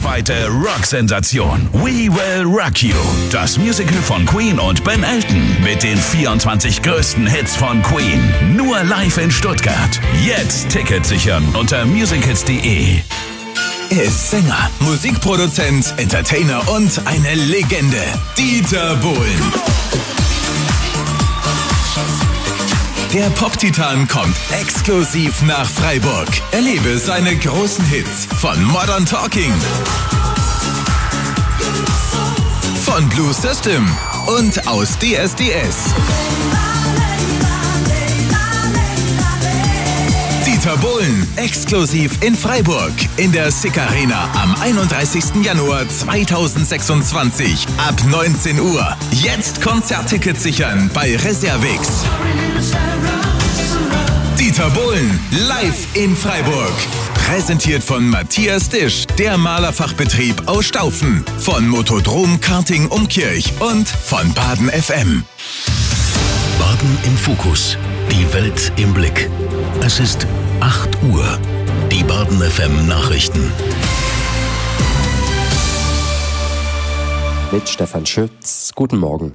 weltweite Rocksensation We Will Rock You. Das Musical von Queen und Ben Elton mit den 24 größten Hits von Queen. Nur live in Stuttgart. Jetzt Tickets sichern unter musicals.de. Er ist Sänger, Musikproduzent, Entertainer und eine Legende. Dieter Bohlen. Der Pop-Titan kommt exklusiv nach Freiburg. Erlebe seine großen Hits von Modern Talking, von Blue System und aus DSDS. Dieter Bohlen, exklusiv in Freiburg, in der SICK Arena am 31. Januar 2026 ab 19 Uhr. Jetzt Konzerttickets sichern bei Reservix. Dieter Bohlen, live in Freiburg. Präsentiert von Matthias Disch, der Malerfachbetrieb aus Staufen, von Motodrom Karting Umkirch und von Baden FM. Baden im Fokus, die Welt im Blick. Es ist 8 Uhr. Die Baden FM Nachrichten. Mit Stefan Schütz. Guten Morgen.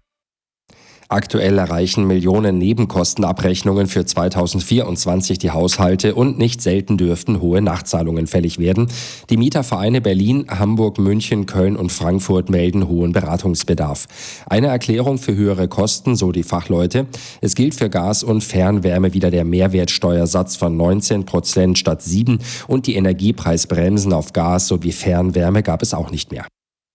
Aktuell erreichen Millionen Nebenkostenabrechnungen für 2024 die Haushalte und nicht selten dürften hohe Nachzahlungen fällig werden. Die Mietervereine Berlin, Hamburg, München, Köln und Frankfurt melden hohen Beratungsbedarf. Eine Erklärung für höhere Kosten, so die Fachleute. Es gilt für Gas und Fernwärme wieder der Mehrwertsteuersatz von 19% statt 7% und die Energiepreisbremsen auf Gas sowie Fernwärme gab es auch nicht mehr.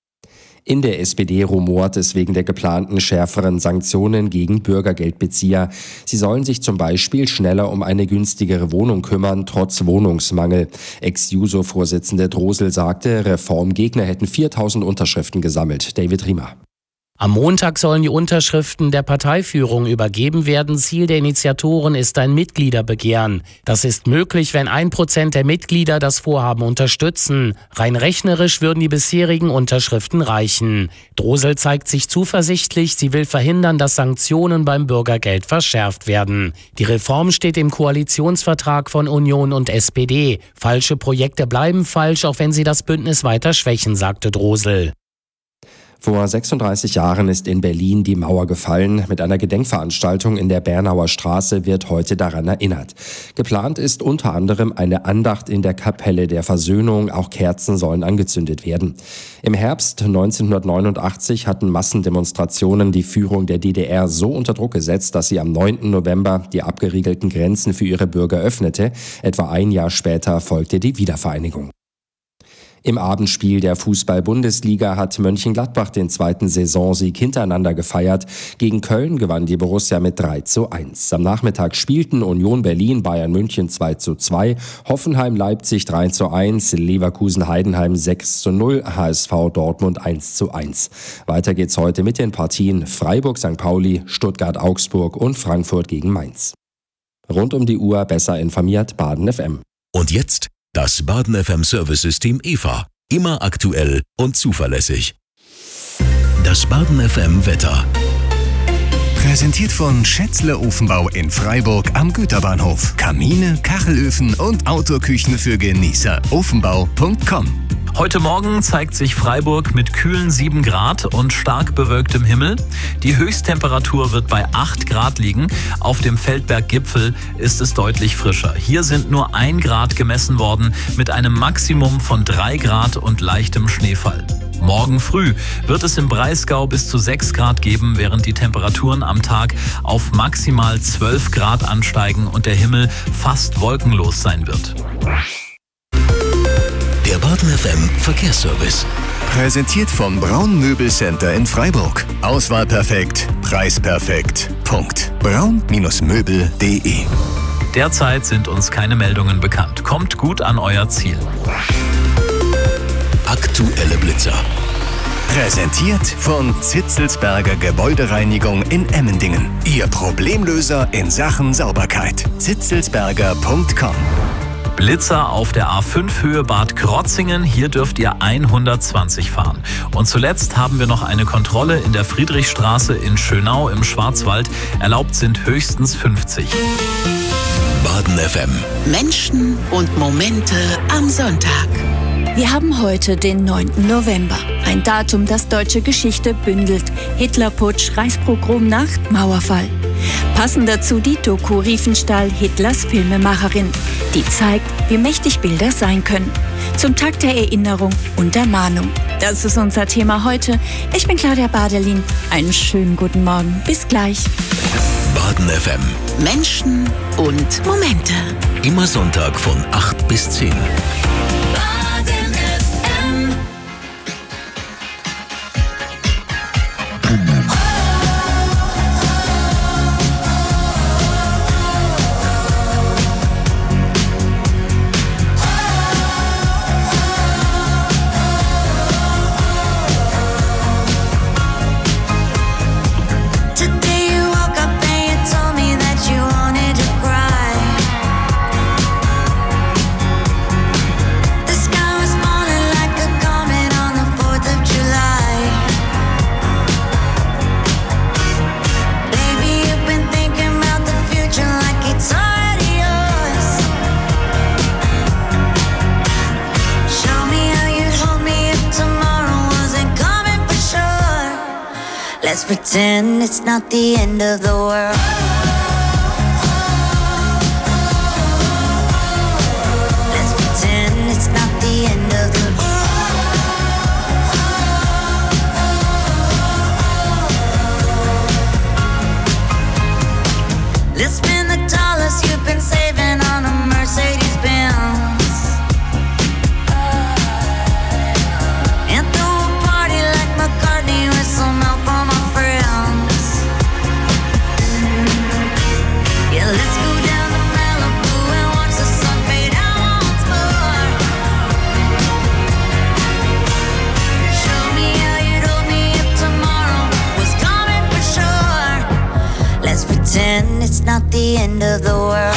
In der SPD rumort es wegen der geplanten schärferen Sanktionen gegen Bürgergeldbezieher. Sie sollen sich zum Beispiel schneller um eine günstigere Wohnung kümmern, trotz Wohnungsmangel. Ex-Juso-Vorsitzende Drosel sagte, Reformgegner hätten 4.000 Unterschriften gesammelt. David Riemer. Am Montag sollen die Unterschriften der Parteiführung übergeben werden. Ziel der Initiatoren ist ein Mitgliederbegehren. Das ist möglich, wenn 1% der Mitglieder das Vorhaben unterstützen. Rein rechnerisch würden die bisherigen Unterschriften reichen. Drosel zeigt sich zuversichtlich. Sie will verhindern, dass Sanktionen beim Bürgergeld verschärft werden. Die Reform steht im Koalitionsvertrag von Union und SPD. Falsche Projekte bleiben falsch, auch wenn sie das Bündnis weiter schwächen, sagte Drosel. Vor 36 Jahren ist in Berlin die Mauer gefallen. Mit einer Gedenkveranstaltung in der Bernauer Straße wird heute daran erinnert. Geplant ist unter anderem eine Andacht in der Kapelle der Versöhnung. Auch Kerzen sollen angezündet werden. Im Herbst 1989 hatten Massendemonstrationen die Führung der DDR so unter Druck gesetzt, dass sie am 9. November die abgeriegelten Grenzen für ihre Bürger öffnete. Etwa ein Jahr später folgte die Wiedervereinigung. Im Abendspiel der Fußball-Bundesliga hat Mönchengladbach den zweiten Saisonsieg hintereinander gefeiert. Gegen Köln gewann die Borussia mit 3:1. Am Nachmittag spielten Union Berlin Bayern München 2:2, Hoffenheim Leipzig 3:1, Leverkusen Heidenheim 6:0, HSV Dortmund 1:1. Weiter geht's heute mit den Partien Freiburg St. Pauli, Stuttgart Augsburg und Frankfurt gegen Mainz. Rund um die Uhr besser informiert Baden FM. Und jetzt das Baden FM Service-System EVA. Immer aktuell und zuverlässig. Das Baden FM Wetter. Präsentiert von Schätzle Ofenbau in Freiburg am Güterbahnhof. Kamine, Kachelöfen und Outdoor-Küchen für Genießer. Ofenbau.com. Heute Morgen zeigt sich Freiburg mit kühlen 7 Grad und stark bewölktem Himmel. Die Höchsttemperatur wird bei 8 Grad liegen. Auf dem Feldberggipfel ist es deutlich frischer. Hier sind nur 1 Grad gemessen worden mit einem Maximum von 3 Grad und leichtem Schneefall. Morgen früh wird es im Breisgau bis zu 6 Grad geben, während die Temperaturen am Tag auf maximal 12 Grad ansteigen und der Himmel fast wolkenlos sein wird. Der Baden FM Verkehrsservice. Präsentiert vom Braun Möbelcenter in Freiburg. Auswahl perfekt, Preis perfekt. Punkt. Braun-Möbel.de. Derzeit sind uns keine Meldungen bekannt. Kommt gut an euer Ziel. Aktuelle Blitzer. Präsentiert von Zitzelsberger Gebäudereinigung in Emmendingen. Ihr Problemlöser in Sachen Sauberkeit. zitzelsberger.com. Blitzer auf der A5 Höhe Bad Krotzingen. Hier dürft ihr 120 fahren. Und zuletzt haben wir noch eine Kontrolle in der Friedrichstraße in Schönau im Schwarzwald. Erlaubt sind höchstens 50. Baden FM. Menschen und Momente am Sonntag. Wir haben heute den 9. November. Ein Datum, das deutsche Geschichte bündelt. Hitlerputsch, Reichspogromnacht, Mauerfall. Passend dazu die Doku Riefenstahl, Hitlers Filmemacherin, die zeigt, wie mächtig Bilder sein können. Zum Tag der Erinnerung und der Mahnung. Das ist unser Thema heute. Ich bin Claudia Badelin. Einen schönen guten Morgen. Bis gleich. Baden FM. Menschen und Momente. Immer Sonntag von 8 bis 10. Let's pretend it's not the end of the world. Let's pretend it's not the end of the world. Let's spend the dollars you've been saving on a Mercedes-Benz. And throw a party like McCartney with some help from my friends. Yeah, let's go down to Malibu and watch the sun fade out once more. Show me how you'd hold me if tomorrow was coming for sure. Let's pretend it's not the end of the world.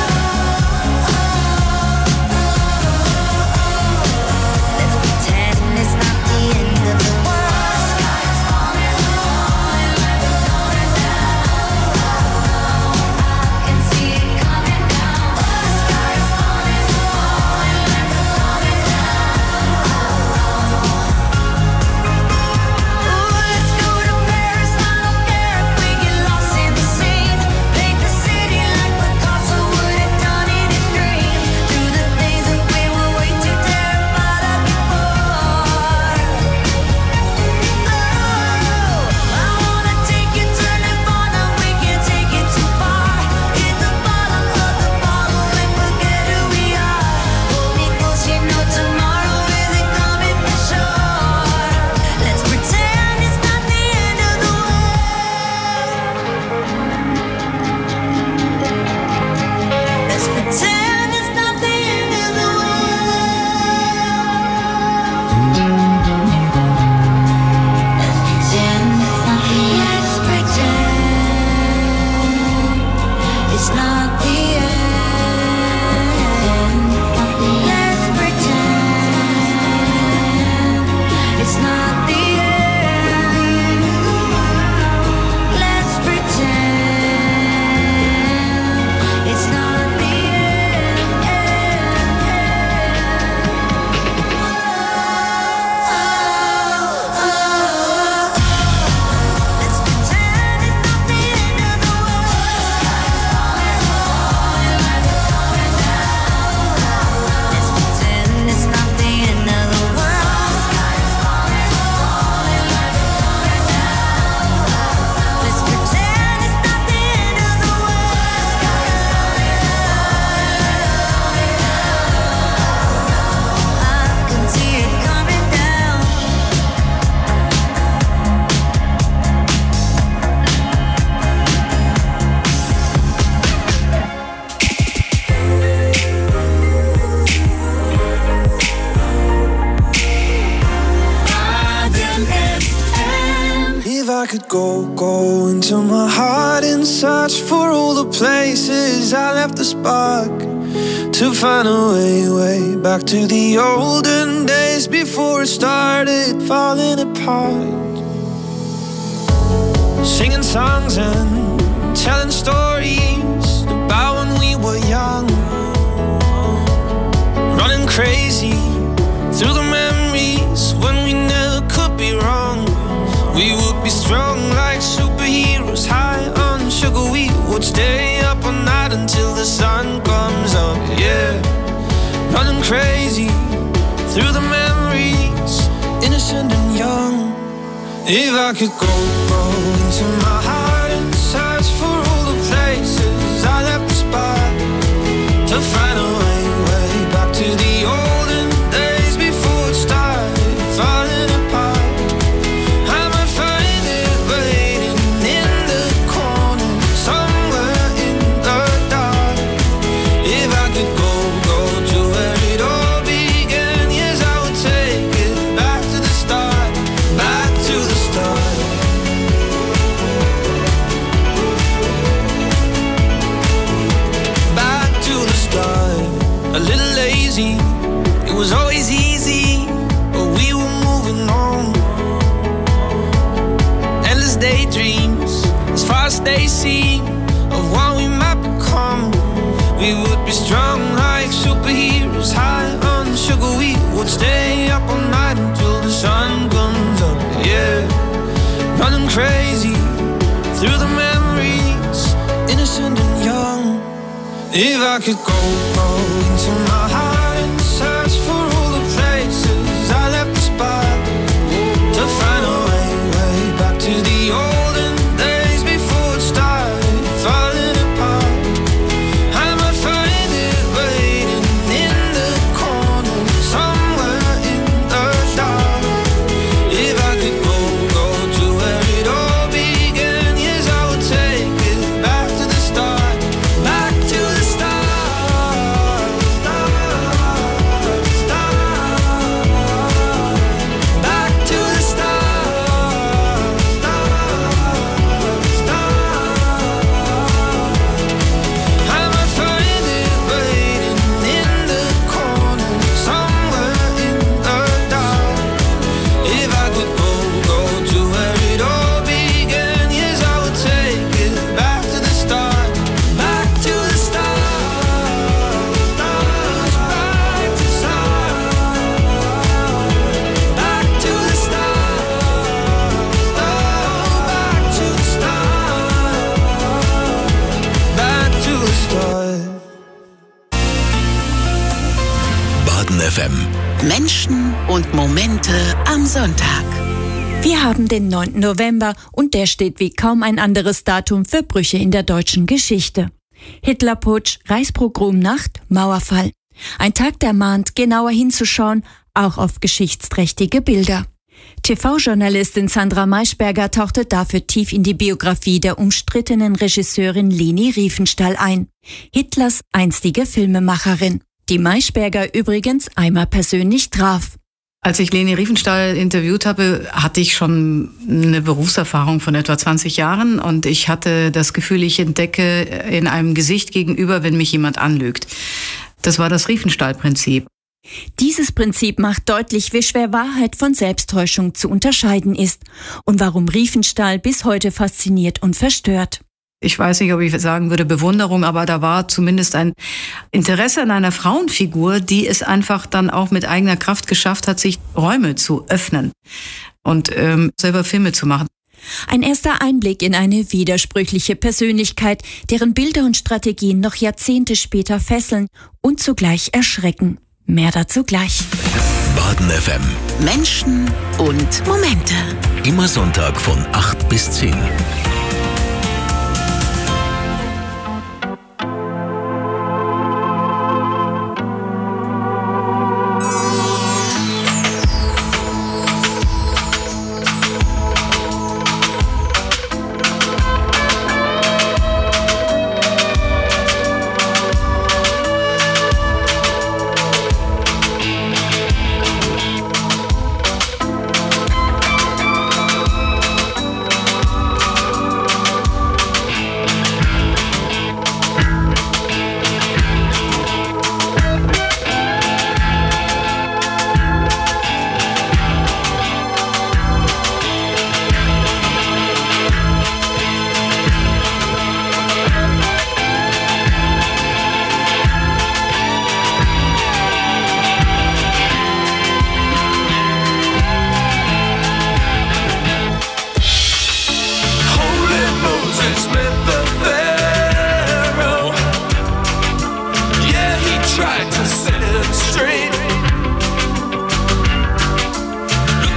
I could go into my heart and search for all the places I left the spark, to find a way back to the olden days before it started falling apart. Singing songs and telling stories about when we were young, running crazy through the memories when we never could be wrong. We would be strong like superheroes, high on sugar. We would stay up all night until the sun comes up, yeah. Running crazy through the memories, innocent and young. If I could go into my heart and search for all the places I left the spot, to find a way back to the olden days before it started falling apart. I might find it waiting in the corner, somewhere in the dark. If I could go to where it all began, yes, I would take it back to the start, back to the start. Back to the start. A little lazy, it was always easy, but we were moving on. Endless daydreams, as far as they seem, of what we might become. We would be strong like superheroes, high on sugar. We would stay up all night until the sun comes up, yeah. Running crazy through the memories, innocent and young. If I could go into my heart and search for all the places I left the spot, to find a way back to the olden days before it started falling apart. I might find it waiting in the corner, somewhere in the dark. If I could go to where it all began, yes, I would take it back to the start, back to the start. Back to the start. I might find it waiting in the corner, somewhere in the dark. If I could go to where it all began, yes, I would take it back to the start, back to the start. Back to the start. Back to the start. Back to the start. Back to the start. Baden FM. Menschen und Momente am Sonntag. Wir haben den 9. November und der steht wie kaum ein anderes Datum für Brüche in der deutschen Geschichte. Hitlerputsch, Reichspogromnacht, Mauerfall. Ein Tag, der mahnt, genauer hinzuschauen, auch auf geschichtsträchtige Bilder. TV-Journalistin Sandra Maischberger tauchte dafür tief in die Biografie der umstrittenen Regisseurin Leni Riefenstahl ein. Hitlers einstige Filmemacherin, die Maischberger übrigens einmal persönlich traf. Als ich Leni Riefenstahl interviewt habe, hatte ich schon eine Berufserfahrung von etwa 20 Jahren und ich hatte das Gefühl, ich entdecke in einem Gesicht gegenüber, wenn mich jemand anlügt. Das war das Riefenstahl-Prinzip. Dieses Prinzip macht deutlich, wie schwer Wahrheit von Selbsttäuschung zu unterscheiden ist und warum Riefenstahl bis heute fasziniert und verstört. Ich weiß nicht, ob ich sagen würde Bewunderung, aber da war zumindest ein Interesse an einer Frauenfigur, die es einfach dann auch mit eigener Kraft geschafft hat, sich Räume zu öffnen und selber Filme zu machen. Ein erster Einblick in eine widersprüchliche Persönlichkeit, deren Bilder und Strategien noch Jahrzehnte später fesseln und zugleich erschrecken. Mehr dazu gleich. Baden FM. Menschen und Momente. Immer Sonntag von 8 bis 10.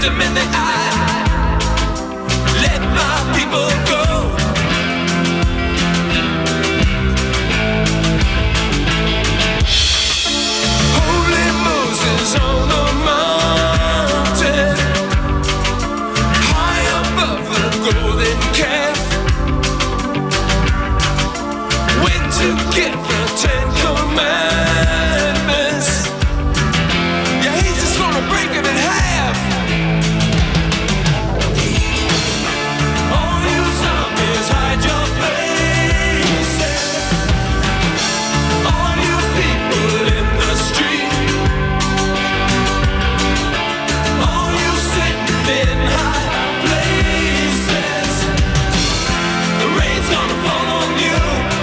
him in the eye. Let my people go. Holy Moses on the mountain, high above the golden calf, went to get the 10 Commandments. Yeah, he's just gonna break them in half. All you zombies, hide your faces. All you people in the street, all you sitting in high places, the rain's gonna fall on you.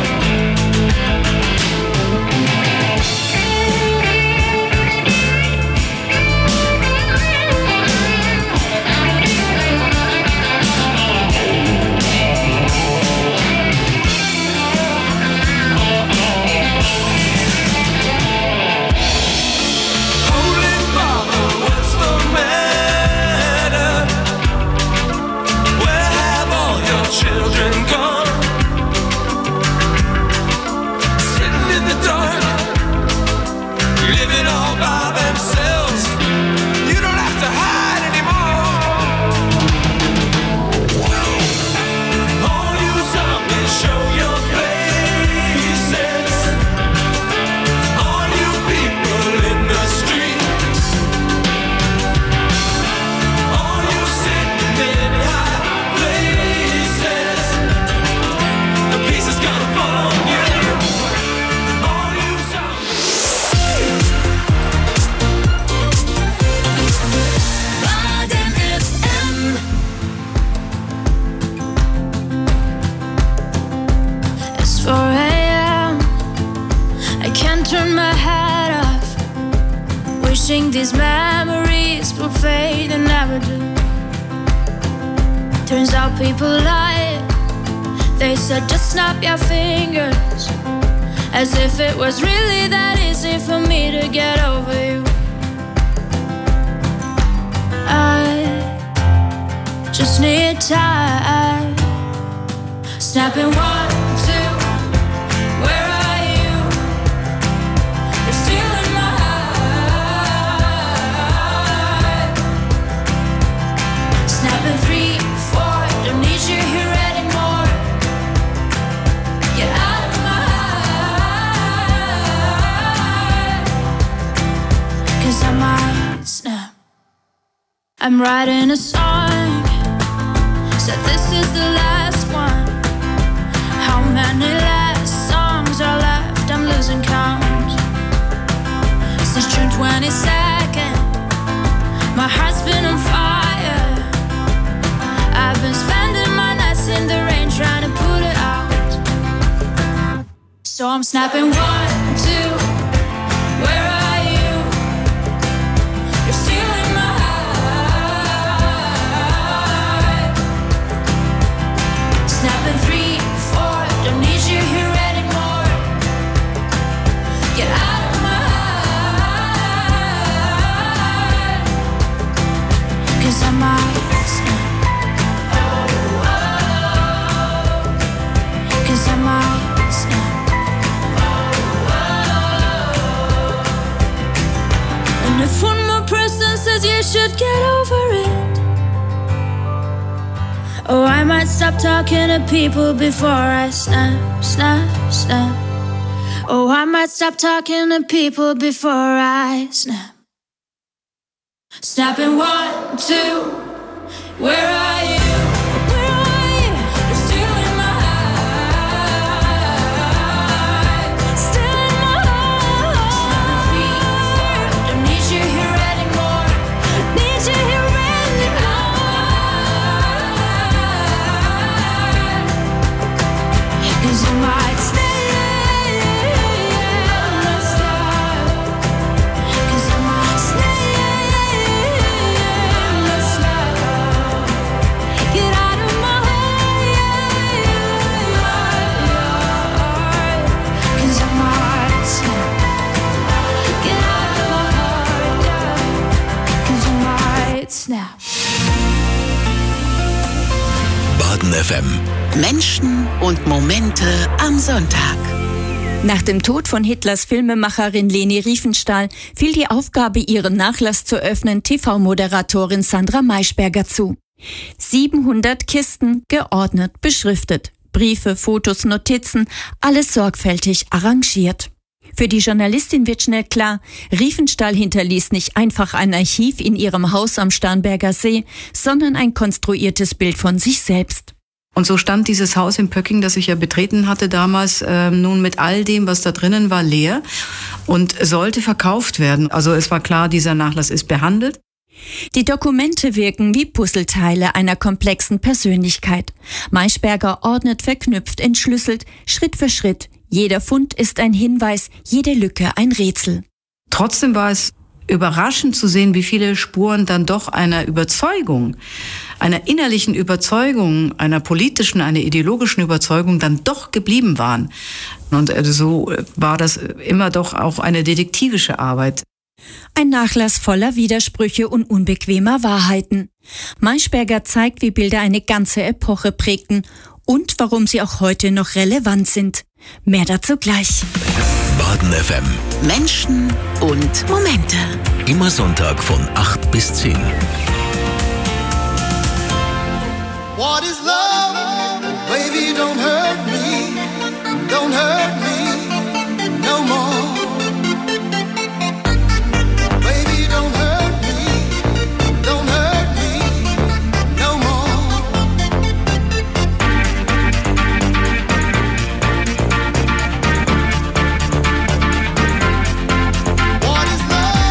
Holy Father, what's the matter? Where have all your children gone? Sitting in the dark, living all by themselves. You don't have to hide anymore. All you zombies, show your faces. All you people in the street, all you sitting in high places, the peace is gonna fall on you. All you zombies. Baden FM. It's 4 a.m. I can't turn my head off, wishing these memories will fade and never do. Turns out people lie. They said just snap your fingers, as if it was really that easy for me to get over you. I just need time. Snapping 1, 2. Where are you? You're still in my heart. Snapping 3, 4. Don't need you here anymore. Get out of my heart. 'Cause I might snap. I'm writing a song, said this is the last one. How many last songs are left? I'm losing count. Since June 22nd, my heart's been on fire. I've been spending my nights in the rain trying to put it out. So I'm snapping 1, 2. Where are you? You're still in my heart. Snapping 3, 4. Don't need you here anymore. Get out of my heart. 'Cause I might snap. 'Cause I might snap. And if one more person says you should get over it, oh, I might stop talking to people before I snap, snap, snap. Oh, I might stop talking to people before I snap. Snapping 1, 2. Where are you? Where are you? You're still in my heart. Still in my heart. Snapping 3, 4. Don't need you here anymore. Need you here anymore. 'Cause I might stay. Cause I might stay. Get out of my heart. 'Cause I might snap. Get out of my heart. 'Cause I might snap. Baden FM. Menschen und Momente am Sonntag. Nach dem Tod von Hitlers Filmemacherin Leni Riefenstahl fiel die Aufgabe, ihren Nachlass zu öffnen, TV-Moderatorin Sandra Maischberger zu. 700 Kisten, geordnet, beschriftet. Briefe, Fotos, Notizen, alles sorgfältig arrangiert. Für die Journalistin wird schnell klar, Riefenstahl hinterließ nicht einfach ein Archiv in ihrem Haus am Starnberger See, sondern ein konstruiertes Bild von sich selbst. Und so stand dieses Haus in Pöcking, das ich ja betreten hatte damals, nun mit all dem, was da drinnen war, leer und sollte verkauft werden. Also es war klar, dieser Nachlass ist behandelt. Die Dokumente wirken wie Puzzleteile einer komplexen Persönlichkeit. Maischberger ordnet, verknüpft, entschlüsselt, Schritt für Schritt. Jeder Fund ist ein Hinweis, jede Lücke ein Rätsel. Trotzdem war es überraschend zu sehen, wie viele Spuren dann doch einer Überzeugung, einer innerlichen Überzeugung, einer politischen, einer ideologischen Überzeugung dann doch geblieben waren. Und so war das immer doch auch eine detektivische Arbeit. Ein Nachlass voller Widersprüche und unbequemer Wahrheiten. Maischberger zeigt, wie Bilder eine ganze Epoche prägten und warum sie auch heute noch relevant sind. Mehr dazu gleich. Baden FM. Menschen und Momente. Immer Sonntag von 8 bis 10. What is love? Baby, don't hurt me. Don't hurt me no more. Baby, don't hurt me. Don't hurt me no more. What is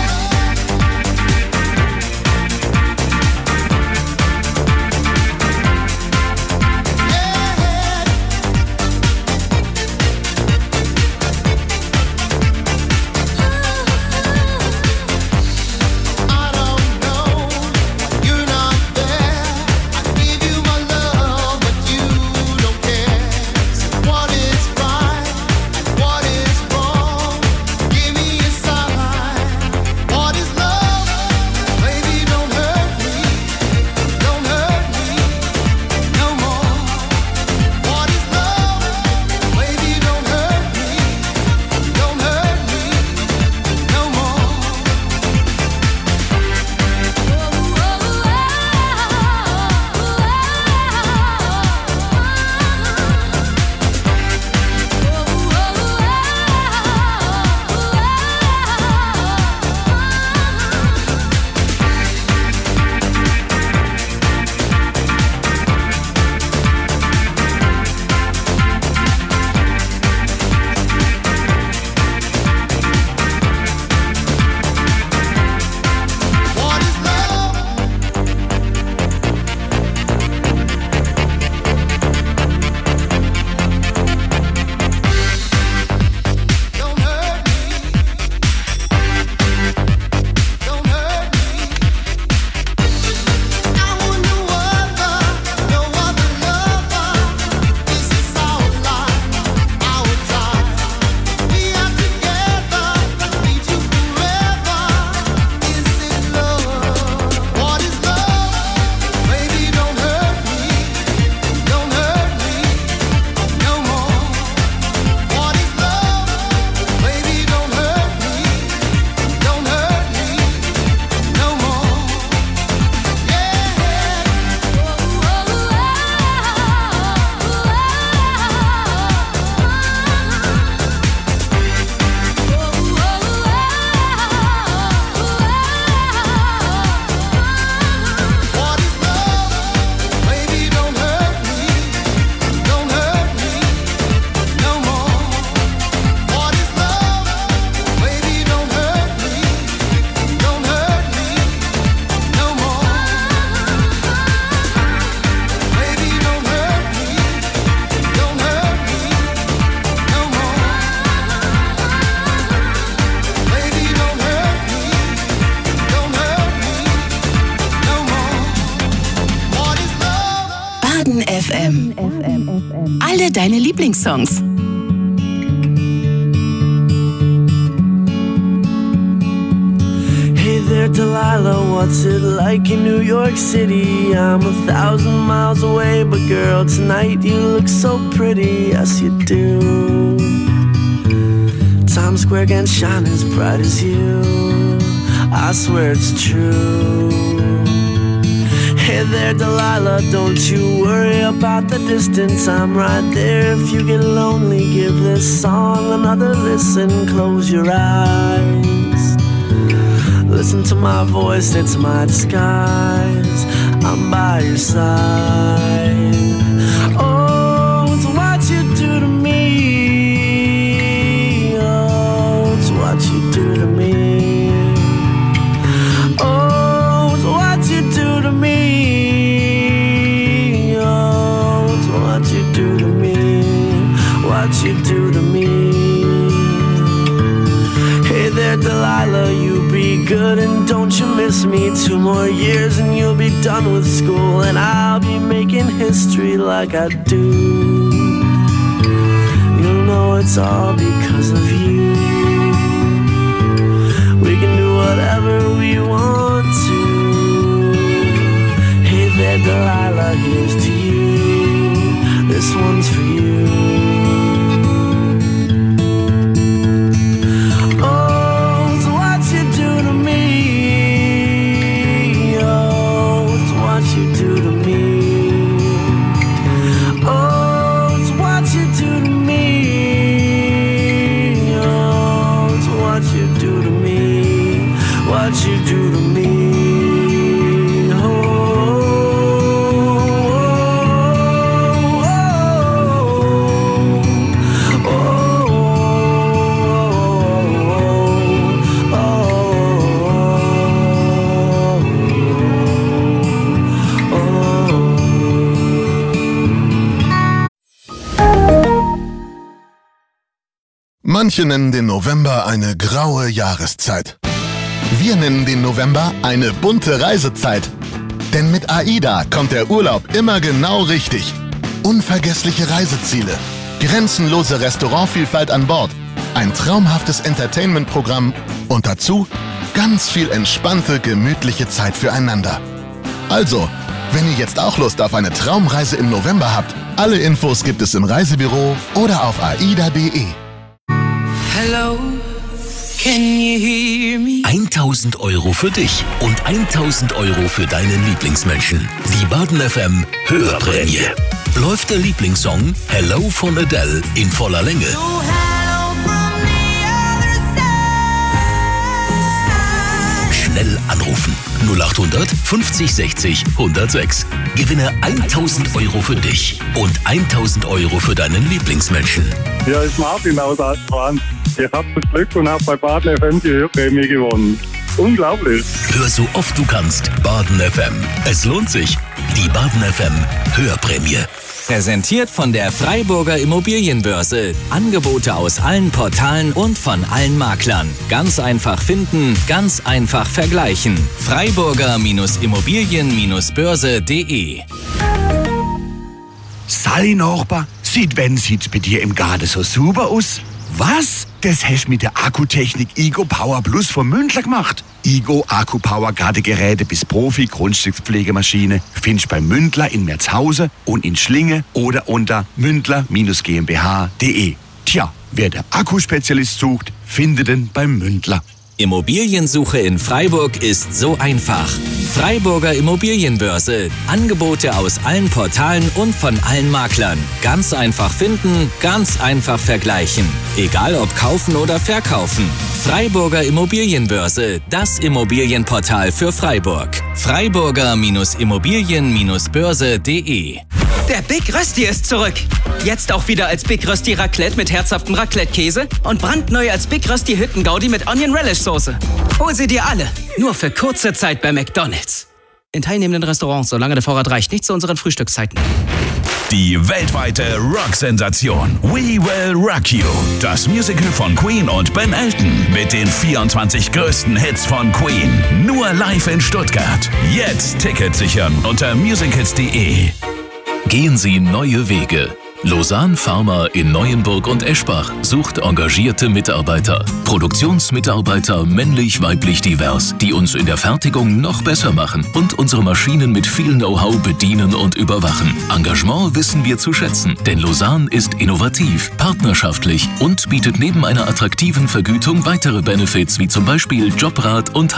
Baden FM. Alle deine Lieblingssongs. Hey there. there, Delilah, what's it like in New York City? I'm 1,000 miles away, but girl, tonight you look so pretty, yes you do. Times Square can't shine as bright as you, I swear it's true. Hey there, Delilah, don't you worry about the distance, I'm right there. If you get lonely, give this song another listen. Close your eyes, listen to my voice, it's my disguise. I'm by your side. Oh, it's what you do to me. Oh, it's what you do to me. Oh, it's what you do to me. Oh, it's what you do to me. What you do to me. Hey there, Delilah, you be good and don't you miss me. 2 more years and you'll be done with school, and I'll be making history like I do. You'll know it's all because of you. We can do whatever we want to. Hey there, Delilah, here's to you. This one's for you. What you do to me. Oh, oh, oh, oh, Manche nennen den November eine graue Jahreszeit. Wir nennen den November eine bunte Reisezeit. Denn mit AIDA kommt der Urlaub immer genau richtig. Unvergessliche Reiseziele, grenzenlose Restaurantvielfalt an Bord, ein traumhaftes Entertainment-Programm und dazu ganz viel entspannte, gemütliche Zeit füreinander. Also, wenn ihr jetzt auch Lust auf eine Traumreise im November habt, alle Infos gibt es im Reisebüro oder auf aida.de. Hello. Can you hear me? 1.000 € für dich und 1.000 € für deinen Lieblingsmenschen. Die Baden FM Hörprämie. Läuft der Lieblingssong Hello von Adele in voller Länge. Schnell anrufen. 0800 50 60 106. Gewinne 1.000 € für dich und 1.000 € für deinen Lieblingsmenschen. Ja, ist Martin aus Altbrand. Ich habe das Glück und habe bei Baden FM die Hörprämie gewonnen. Unglaublich. Hör so oft du kannst Baden FM. Es lohnt sich. Die Baden FM Hörprämie. Präsentiert von der Freiburger Immobilienbörse. Angebote aus allen Portalen und von allen Maklern. Ganz einfach finden, ganz einfach vergleichen. Freiburger-Immobilien-Börse.de. Sally Nachbar, sieht wenn sieht's bei dir im Garten so super aus? Was? Das hast mit der Akkutechnik Igo Power Plus von Mündler gemacht. Igo Akku Power Gartengeräte bis Profi Grundstückspflegemaschine findest bei Mündler in Merzhausen und in Schlinge oder unter mündler-gmbh.de. Tja, wer der Akkuspezialist sucht, findet den beim Mündler. Immobiliensuche in Freiburg ist so einfach. Freiburger Immobilienbörse. Angebote aus allen Portalen und von allen Maklern. Ganz einfach finden, ganz einfach vergleichen. Egal ob kaufen oder verkaufen. Freiburger Immobilienbörse. Das Immobilienportal für Freiburg. Freiburger-Immobilien-Börse.de. Der Big Rösti ist zurück. Jetzt auch wieder als Big Rösti Raclette mit herzhaftem Raclette-Käse und brandneu als Big Rösti Hüttengaudi mit Onion Relish Soße. Hol sie dir alle. Nur für kurze Zeit bei McDonald's. In teilnehmenden Restaurants, solange der Vorrat reicht, nicht zu unseren Frühstückszeiten. Die weltweite Rock-Sensation We Will Rock You. Das Musical von Queen und Ben Elton mit den 24 größten Hits von Queen. Nur live in Stuttgart. Jetzt Tickets sichern unter musicals.de. Gehen Sie neue Wege. Lausanne Pharma in Neuenburg und Eschbach sucht engagierte Mitarbeiter. Produktionsmitarbeiter männlich, weiblich, divers, die uns in der Fertigung noch besser machen und unsere Maschinen mit viel Know-how bedienen und überwachen. Engagement wissen wir zu schätzen, denn Lausanne ist innovativ, partnerschaftlich und bietet neben einer attraktiven Vergütung weitere Benefits wie zum Beispiel Jobrat und